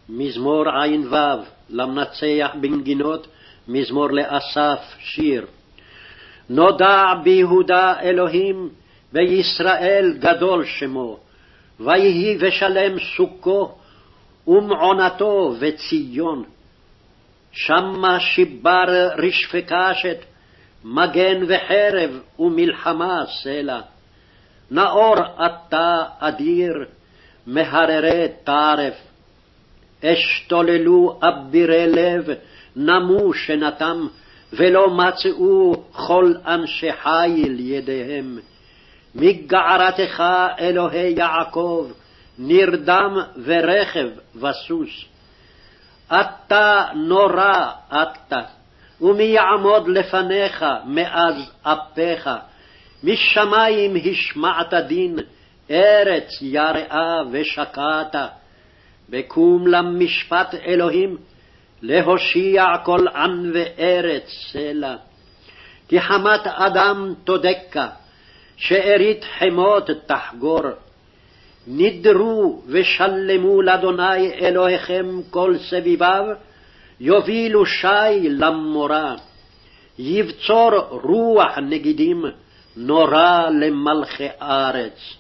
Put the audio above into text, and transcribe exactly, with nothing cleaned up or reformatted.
מזמור ע"ו למנצח בנגינות, מזמור לאסף, שיר. נודע ביהודה אלוהים, בישראל גדול שמו, ויהי ושלם סוכו, ומעונתו וציון. שמה שיבר רשפי קשת, מגן וחרב ומלחמה סלע. נאור אתה אדיר, מהררי טרף. אשתוללו אבירי לב, נמו שנתם, ולא מצאו כל אנשי חיל ידיהם. מגערתך אלוהי יעקב, נרדם ורכב וסוס. אתה נורא אתה, ומי יעמוד לפניך מאז אפיך. משמיים השמעת דין, ארץ יראה ושקעת. בקום למשפט אלוהים, להושיע כל עם וארץ סלע. כי חמת אדם תודקה, שארית חמות תחגור. נדרו ושלמו לאדוני אלוהיכם כל סביביו, יובילו שי למורה. יבצור רוח נגידים, נורא למלכי ארץ.